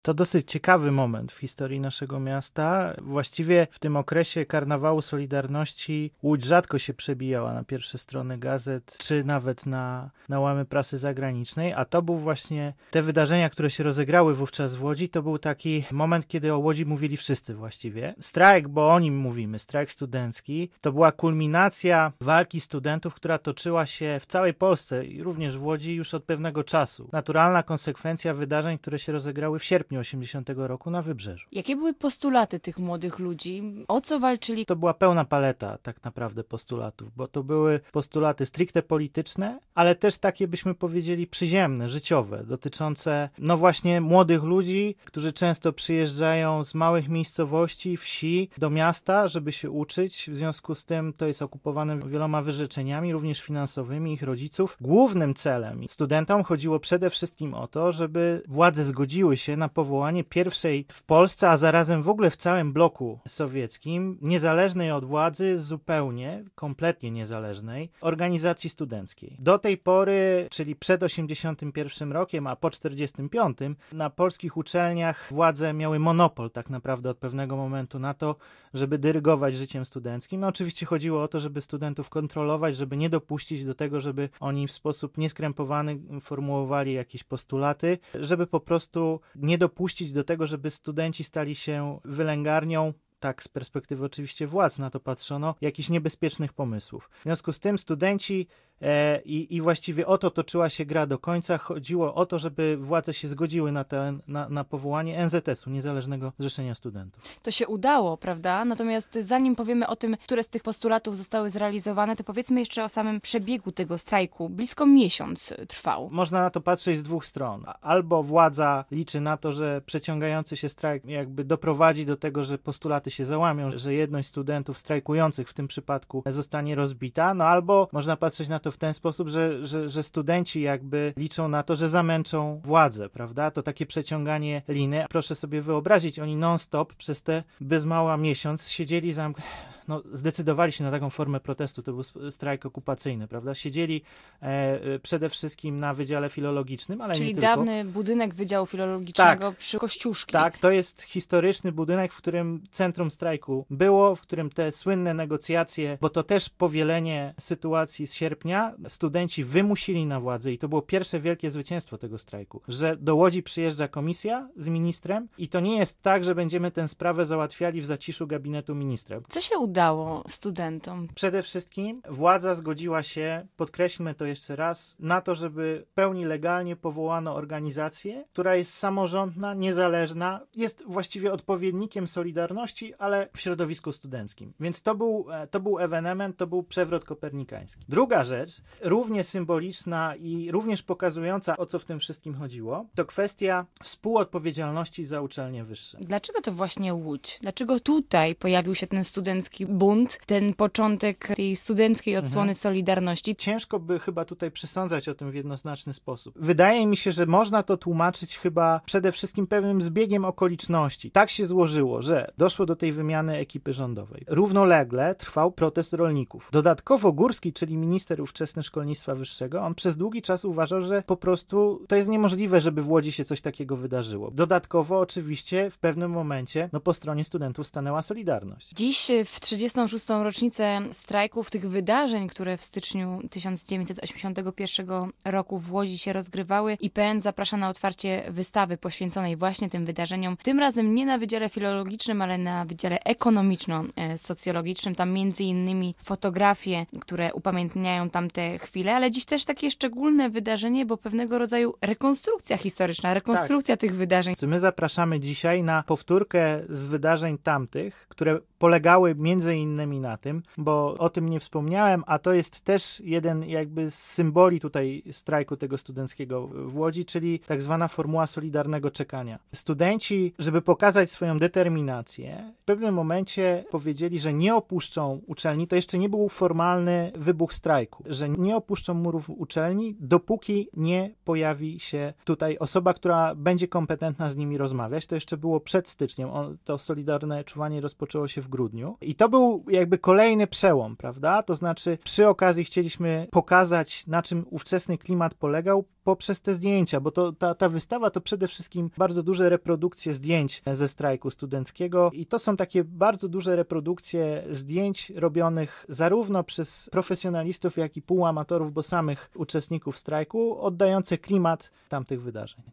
To dosyć ciekawy moment w historii naszego miasta. Właściwie w tym okresie Karnawału Solidarności Łódź rzadko się przebijała na pierwsze strony gazet, czy nawet na łamy prasy zagranicznej, a to był właśnie te wydarzenia, które się rozegrały wówczas w Łodzi, to był taki moment, kiedy o Łodzi mówili wszyscy właściwie. Strajk, bo o nim mówimy, strajk studencki, to była kulminacja walki studentów, która toczyła się w całej Polsce i również w Łodzi już od pewnego czasu. Naturalna konsekwencja wydarzeń, które się rozegrały w sierpniu 80 roku na Wybrzeżu. Jakie były postulaty tych młodych ludzi? O co walczyli? To była pełna paleta tak naprawdę postulatów, bo to były postulaty stricte polityczne, ale też takie, byśmy powiedzieli, przyziemne, życiowe, dotyczące no właśnie młodych ludzi, którzy często przyjeżdżają z małych miejscowości, wsi do miasta, żeby się uczyć. W związku z tym to jest okupowane wieloma wyrzeczeniami, również finansowymi ich rodziców. Głównym celem studentom chodziło przede wszystkim o to, żeby władze zgodziły się na powołanie pierwszej w Polsce, a zarazem w ogóle w całym bloku sowieckim, niezależnej od władzy, zupełnie, kompletnie niezależnej, organizacji studenckiej. Do tej pory, czyli przed 81 rokiem, a po 45, na polskich uczelniach władze miały monopol tak naprawdę od pewnego momentu na to, żeby dyrygować życiem studenckim. No oczywiście chodziło o to, żeby studentów kontrolować, żeby nie dopuścić do tego, żeby oni w sposób nieskrępowany formułowali jakieś postulaty, żeby po prostu nie dopuścić do tego, żeby studenci stali się wylęgarnią, tak z perspektywy oczywiście władz na to patrzono, jakichś niebezpiecznych pomysłów. W związku z tym studenci i właściwie o to toczyła się gra do końca. Chodziło o to, żeby władze się zgodziły na powołanie NZS-u, Niezależnego Zrzeszenia Studentów. To się udało, prawda? Natomiast zanim powiemy o tym, które z tych postulatów zostały zrealizowane, to powiedzmy jeszcze o samym przebiegu tego strajku. Blisko miesiąc trwał. Można na to patrzeć z dwóch stron. Albo władza liczy na to, że przeciągający się strajk jakby doprowadzi do tego, że postulaty się załamią, że jedność studentów strajkujących w tym przypadku zostanie rozbita, no albo można patrzeć na to w ten sposób, że studenci jakby liczą na to, że zamęczą władzę, prawda? To takie przeciąganie liny. Proszę sobie wyobrazić, oni non-stop przez te bez mała miesiąc siedzieli zdecydowali się na taką formę protestu, to był strajk okupacyjny, prawda? Siedzieli przede wszystkim na Wydziale Filologicznym, ale czyli nie tylko. Czyli dawny budynek Wydziału Filologicznego przy Kościuszki. Tak, to jest historyczny budynek, w którym centrum strajku było, w którym te słynne negocjacje, bo to też powielenie sytuacji z sierpnia, studenci wymusili na władzę i to było pierwsze wielkie zwycięstwo tego strajku, że do Łodzi przyjeżdża komisja z ministrem i to nie jest tak, że będziemy tę sprawę załatwiali w zaciszu gabinetu ministra. Co się udało studentom? Przede wszystkim władza zgodziła się, podkreślmy to jeszcze raz, na to, żeby w pełni legalnie powołano organizację, która jest samorządna, niezależna, jest właściwie odpowiednikiem Solidarności, ale w środowisku studenckim. Więc to był ewenement, to był przewrot kopernikański. Druga rzecz, równie symboliczna i również pokazująca, o co w tym wszystkim chodziło, to kwestia współodpowiedzialności za uczelnie wyższe. Dlaczego to właśnie Łódź? Dlaczego tutaj pojawił się ten studencki bunt, ten początek tej studenckiej odsłony Solidarności? Ciężko by chyba tutaj przesądzać o tym w jednoznaczny sposób. Wydaje mi się, że można to tłumaczyć chyba przede wszystkim pewnym zbiegiem okoliczności. Tak się złożyło, że doszło do tej wymiany ekipy rządowej. Równolegle trwał protest rolników. Dodatkowo Górski, czyli minister ówczesny szkolnictwa wyższego, on przez długi czas uważał, że po prostu to jest niemożliwe, żeby w Łodzi się coś takiego wydarzyło. Dodatkowo oczywiście w pewnym momencie po stronie studentów stanęła Solidarność. Dziś w 36. rocznicę strajków, tych wydarzeń, które w styczniu 1981 roku w Łodzi się rozgrywały, IPN zaprasza na otwarcie wystawy poświęconej właśnie tym wydarzeniom. Tym razem nie na Wydziale Filologicznym, ale na Wydziale Ekonomiczno-Socjologicznym. Tam między innymi fotografie, które upamiętniają tamte chwile, ale dziś też takie szczególne wydarzenie, bo pewnego rodzaju rekonstrukcja historyczna, rekonstrukcja tych wydarzeń. My zapraszamy dzisiaj na powtórkę z wydarzeń tamtych, które polegały między innymi na tym, bo o tym nie wspomniałem, a to jest też jeden jakby z symboli tutaj strajku tego studenckiego w Łodzi, czyli tak zwana formuła solidarnego czekania. Studenci, żeby pokazać swoją determinację, w pewnym momencie powiedzieli, że nie opuszczą uczelni, to jeszcze nie był formalny wybuch strajku, że nie opuszczą murów uczelni, dopóki nie pojawi się tutaj osoba, która będzie kompetentna z nimi rozmawiać. To jeszcze było przed styczniem. To solidarne czuwanie rozpoczęło się w grudniu. I to był jakby kolejny przełom, prawda? To znaczy przy okazji chcieliśmy pokazać, na czym ówczesny klimat polegał poprzez te zdjęcia, bo ta wystawa to przede wszystkim bardzo duże reprodukcje zdjęć ze strajku studenckiego i to są takie bardzo duże reprodukcje zdjęć robionych zarówno przez profesjonalistów, jak i półamatorów, bo samych uczestników strajku, oddające klimat tamtych wydarzeń.